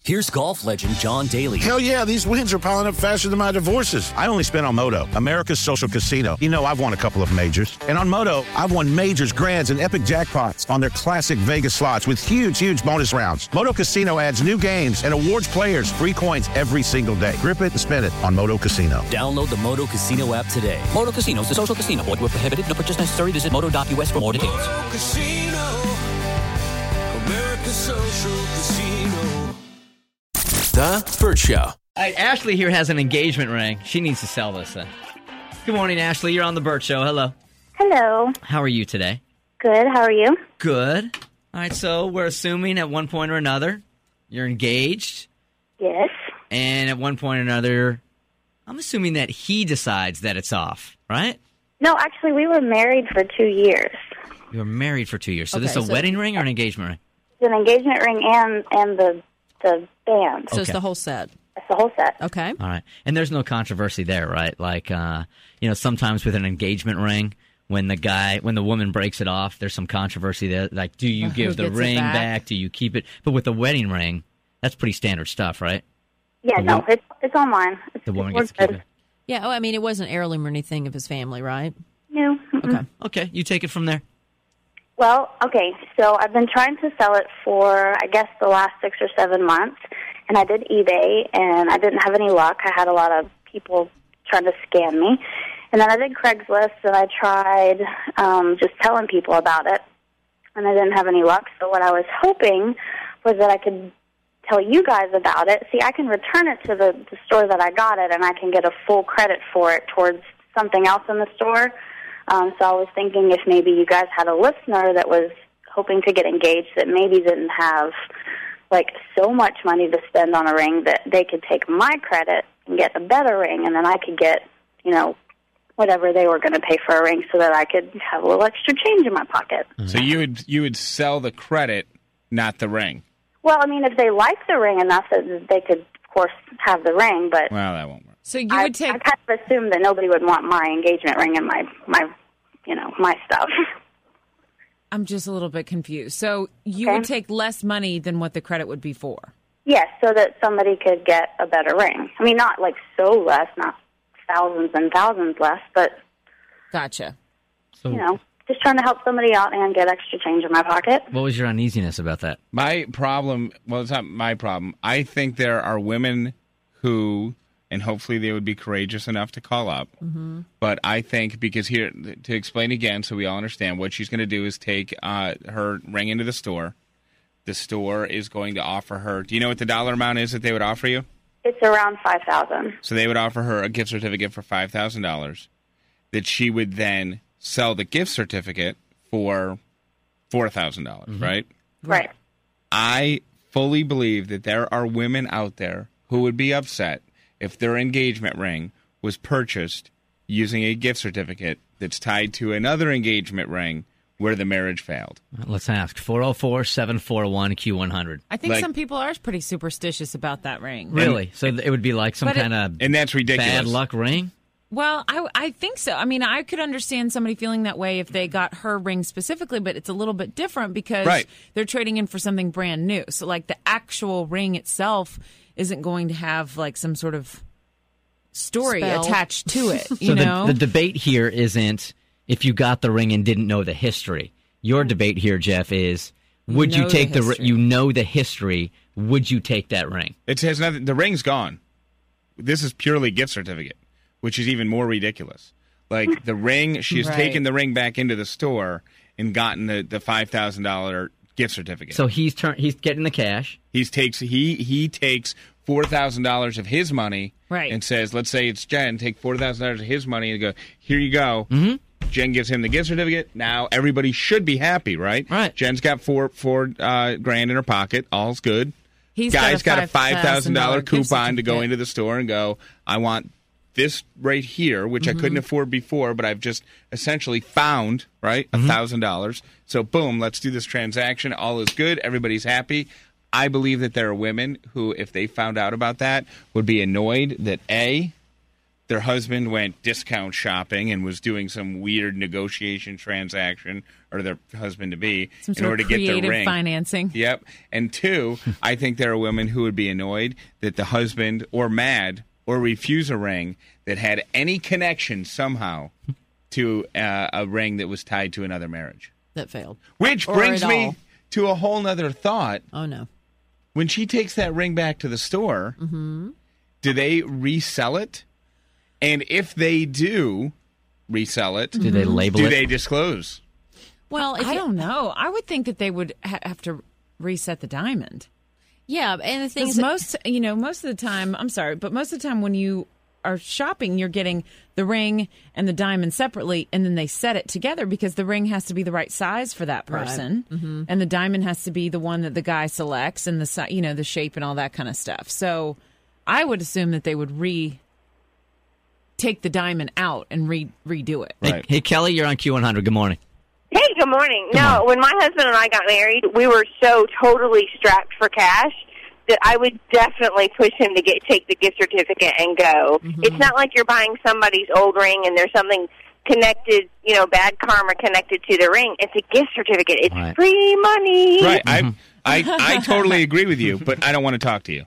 Here's golf legend John Daly. Hell yeah, these wins are piling up faster than my divorces. I only spent on Moto, America's social casino. You know, I've won a couple of majors. And on Moto, I've won majors, grands, and epic jackpots on their classic Vegas slots with huge bonus rounds. Moto Casino adds new games and awards players free coins every single day. Grip it and spin it on Moto Casino. Download the Moto Casino app today. Moto Casino is a social casino. Void where prohibited. No purchase necessary. Visit moto.us for more details. Moto Casino, America's social casino. The Burt Show. All right, Ashley here has an engagement ring. She needs to sell this. Good morning, Ashley. You're on the Burt Show. Hello. Hello. How are you today? Good. How are you? Good. All right, so we're assuming at one point or another you're engaged. Yes. And at one point or another, I'm assuming that he decides that it's off, right? No, actually, we were married for 2 years. You were married for 2 years. So this is a wedding ring or an engagement ring? It's an engagement ring and the band. So it's the whole set. It's the whole set. Okay. All right. And there's no controversy there, right? Like, sometimes with an engagement ring, when the woman breaks it off, there's some controversy there. Like, do you give the ring back? Do you keep it? But with the wedding ring, that's pretty standard stuff, right? Yeah, it's online. The woman gets to keep it. Yeah, oh, I mean, it wasn't heirloom or anything of his family, right? No. Okay. You take it from there. Well, okay, so I've been trying to sell it for, I guess, the last 6 or 7 months, and I did eBay, and I didn't have any luck. I had a lot of people trying to scam me. And then I did Craigslist, and I tried just telling people about it, and I didn't have any luck. So what I was hoping was that I could tell you guys about it. See, I can return it to the store that I got it, and I can get a full credit for it towards something else in the store. So I was thinking if maybe you guys had a listener that was hoping to get engaged that maybe didn't have, like, so much money to spend on a ring that they could take my credit and get a better ring, and then I could get, whatever they were going to pay for a ring so that I could have a little extra change in my pocket. So you would sell the credit, not the ring. Well, I mean, if they like the ring enough, that they could, of course, have the ring, but... Well, that won't work. So you would take... I kind of assumed that nobody would want my engagement ring and my stuff. I'm just a little bit confused. So you would take less money than what the credit would be for? Yes, so that somebody could get a better ring. I mean, not like so less, not thousands and thousands less, but... Gotcha. So, just trying to help somebody out and get extra change in my pocket. what was your uneasiness about that? My problem, well, it's not my problem. I think there are women who, and hopefully they would be courageous enough to call up, but I think, because here, to explain again so we all understand, what she's going to do is take her ring into the store. The store is going to offer her, do you know what the dollar amount is that they would offer you? It's around $5,000. So they would offer her a gift certificate for $5,000 that she would then sell the gift certificate for $4,000, right? Right. I fully believe that there are women out there who would be upset if their engagement ring was purchased using a gift certificate that's tied to another engagement ring where the marriage failed. Let's ask. 404-741-Q100. I think some people are pretty superstitious about that ring. Really? So it would be like some kind of and that's ridiculous. Bad luck ring? Well, I think so. I mean, I could understand somebody feeling that way if they got her ring specifically, but it's a little bit different because they're trading in for something brand new. So, like, the actual ring itself isn't going to have, like, some sort of story attached to it, you know? The debate here isn't if you got the ring and didn't know the history. Your debate here, Jeff, is would you take the ring? You know the history. Would you take that ring? It has nothing. The ring's gone. This is purely gift certificate, which is even more ridiculous. Like, the ring, she has taken the ring back into the store and gotten the $5,000 gift certificate. So he's getting the cash. He takes $4,000 of his money and says, let's say it's Jen, take $4,000 of his money and go, here you go. Mm-hmm. Jen gives him the gift certificate. Now everybody should be happy, right? Right. Jen's got four grand in her pocket. All's good. Guy's got a $5,000 coupon to go into the store and go, I want this right here, which I couldn't afford before, but I've just essentially found, right, $1,000. So, boom, let's do this transaction. All is good. Everybody's happy. I believe that there are women who, if they found out about that, would be annoyed that, A, their husband went discount shopping and was doing some weird negotiation transaction, or their husband-to-be, in order to get the ring. Financing. Yep. And 2, I think there are women who would be annoyed that the husband, or mad, or refuse a ring that had any connection somehow to a ring that was tied to another marriage. That failed. Which brings me to a whole nother thought. Oh, no. When she takes that ring back to the store, do they resell it? And if they do resell it, do they label it? Do they disclose? Well, I don't know. I would think that they would have to reset the diamond. Yeah, and the thing is, most of the time, I'm sorry, but most of the time when you are shopping, you're getting the ring and the diamond separately, and then they set it together because the ring has to be the right size for that person, right. And the diamond has to be the one that the guy selects, and the shape and all that kind of stuff. So, I would assume that they would take the diamond out and redo it. Right. Hey, Kelly, you're on Q100. Good morning. Hey, good morning. When my husband and I got married, we were so totally strapped for cash that I would definitely push him to take the gift certificate and go. Mm-hmm. It's not like you're buying somebody's old ring and there's something connected, bad karma connected to the ring. It's a gift certificate. It's free money. Right. I totally agree with you, but I don't want to talk to you.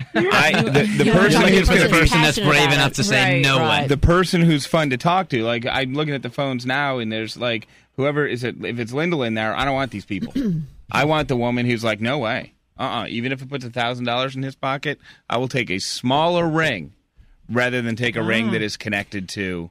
The person that's brave enough to say no way. The person who's fun to talk to, like I'm looking at the phones now, and there's like whoever is it. If it's Lyndall in there, I don't want these people. I want the woman who's like, no way, Even if it puts $1,000 in his pocket, I will take a smaller ring rather than take a ring that is connected to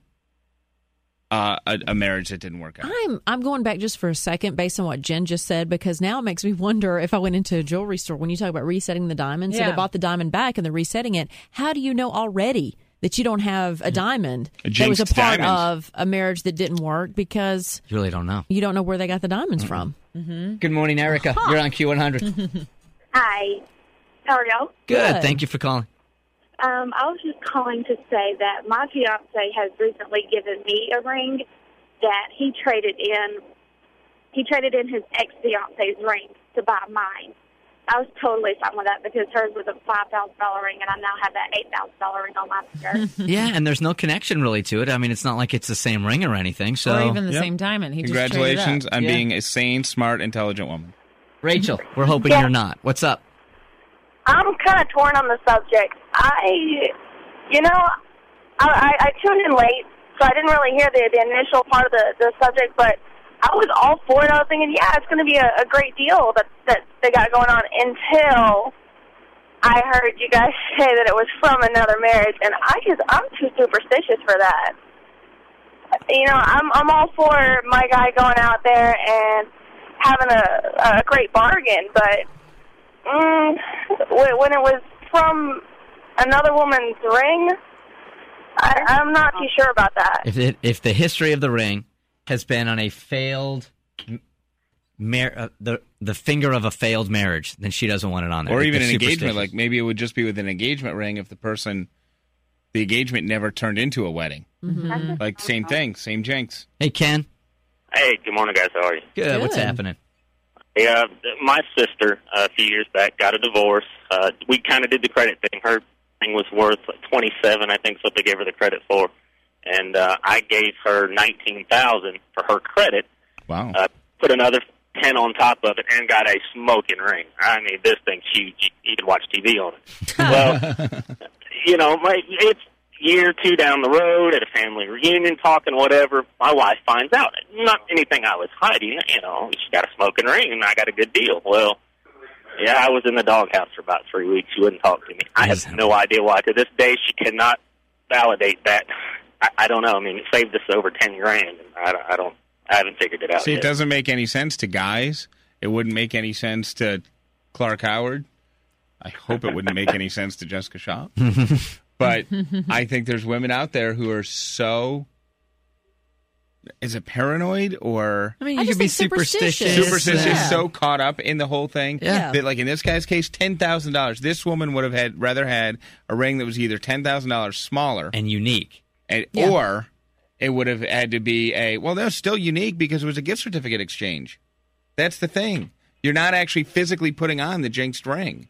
a marriage that didn't work out. I'm going back just for a second based on what Jen just said, because now it makes me wonder if I went into a jewelry store, when you talk about resetting the diamond, so they bought the diamond back and they're resetting it, how do you know already that you don't have a diamond that was a part of a marriage that didn't work? Because you really don't know. You don't know where they got the diamonds from. Mm-hmm. Good morning, Erica. You're on Q100. Hi. How are y'all? Good. Thank you for calling. I was just calling to say that my fiance has recently given me a ring that he traded in. He traded in his ex-fiance's ring to buy mine. I was totally fine with that because hers was a $5,000 ring, and I now have that $8,000 ring on my finger. Yeah, and there's no connection really to it. I mean, it's not like it's the same ring or anything. So, or even the same diamond. Congratulations on being a sane, smart, intelligent woman. Rachel, we're hoping you're not. What's up? I'm kind of torn on the subject. I tuned in late, so I didn't really hear the initial part of the subject, but I was all for it. I was thinking, it's going to be a great deal that they got going on until I heard you guys say that it was from another marriage, and I'm too superstitious for that. I'm all for my guy going out there and having a great bargain, but when it was from another woman's ring, I'm not too sure about that. If the history of the ring has been on a failed the finger of a failed marriage, then she doesn't want it on there. Or even an engagement. Like maybe it would just be with an engagement ring if the engagement never turned into a wedding. Mm-hmm. Like same thing, same jinx. Hey, Ken. Hey, good morning, guys. How are you? Good. What's happening? Yeah, my sister a few years back got a divorce. We kind of did the credit thing. Her thing was worth like $27, I think, so they gave her the credit for. And I gave her $19,000 for her credit. Wow. Put another 10 on top of it and got a smoking ring. I mean, this thing's huge. You could watch TV on it. Well, it's year or two down the road at a family reunion, talking whatever. My wife finds out. Not anything I was hiding. She got a smoking ring and I got a good deal. Well, I was in the doghouse for about 3 weeks. She wouldn't talk to me. I have no idea why. To this day, she cannot validate that. I don't know. I mean, it saved us over $10,000. And I haven't figured it out. See, yet. It doesn't make any sense to guys. It wouldn't make any sense to Clark Howard. I hope it wouldn't make any sense to Jessica Shaw. But I think there's women out there who are so... Is it paranoid or... I mean, you could be superstitious. Superstitious, so caught up in the whole thing that, like in this guy's case, $10,000. This woman would have rather had a ring that was either $10,000 smaller... And unique. Or it would have had to be they're still unique because it was a gift certificate exchange. That's the thing. You're not actually physically putting on the jinxed ring.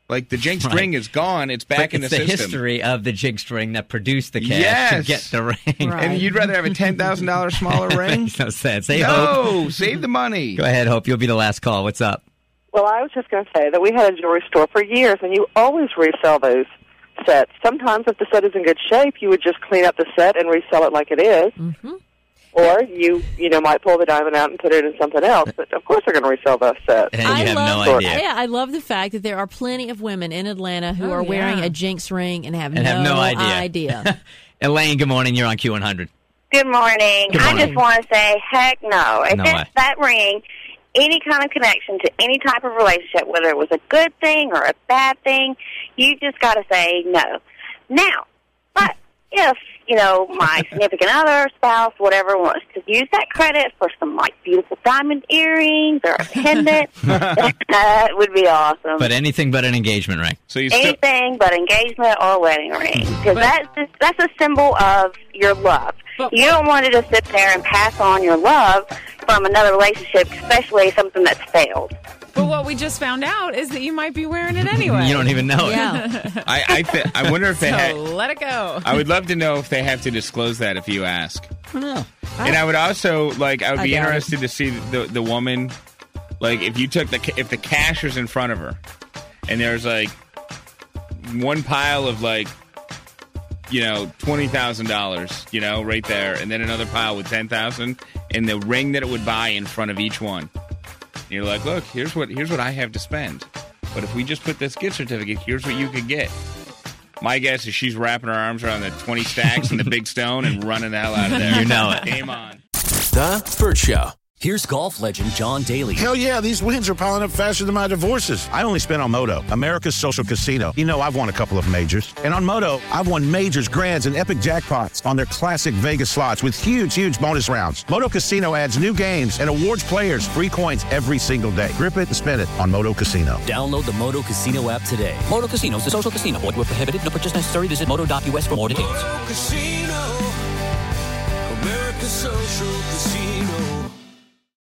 Like, the jinxed ring is gone. It's back in the system. It's the history of the jinxed ring that produced the cash to get the ring. Right. And you'd rather have a $10,000 smaller ring? Makes no sense. Hey, Hope. Save the money. Go ahead, Hope. You'll be the last call. What's up? Well, I was just going to say that we had a jewelry store for years, and you always resell those sets. Sometimes if the set is in good shape, you would just clean up the set and resell it like it is. Mm-hmm. Or you might pull the diamond out and put it in something else. But of course they're going to resell those sets. And you have no idea. Yeah, I love the fact that there are plenty of women in Atlanta who are wearing a jinx ring and have no idea. Elaine, good morning. You're on Q100. Good morning. I just want to say, heck no. If it's that ring, any kind of connection to any type of relationship, whether it was a good thing or a bad thing, you just got to say no. Now, but if, my significant other, spouse, whatever, wants to use that credit for some, beautiful diamond earrings or a pendant, that would be awesome. But anything but an engagement ring. So anything but engagement or wedding ring. Because that's a symbol of your love. You don't want to just sit there and pass on your love from another relationship, especially something that's failed. But what we just found out is that you might be wearing it anyway. You don't even know it. Yeah. I wonder if they have. Let it go. I would love to know if they have to disclose that if you ask. I don't know. And I would also I would be interested to see the woman, if you took if the cash is in front of her, and there's one pile of $20,000, right there, and then another pile with $10,000, and the ring that it would buy in front of each one. And you're like, look, here's what I have to spend. But if we just put this gift certificate, here's what you could get. My guess is she's wrapping her arms around the 20 stacks and the big stone and running the hell out of there. You know it. Game on. The Burt Show. Here's golf legend John Daly. Hell yeah, these wins are piling up faster than my divorces. I only spent on Moto, America's social casino. I've won a couple of majors. And on Moto, I've won majors, grands, and epic jackpots on their classic Vegas slots with huge bonus rounds. Moto Casino adds new games and awards players free coins every single day. Grip it and spin it on Moto Casino. Download the Moto Casino app today. Moto Casino is a social casino. Void where prohibited. No purchase necessary. Visit moto.us for more details. Moto Casino, America's social casino.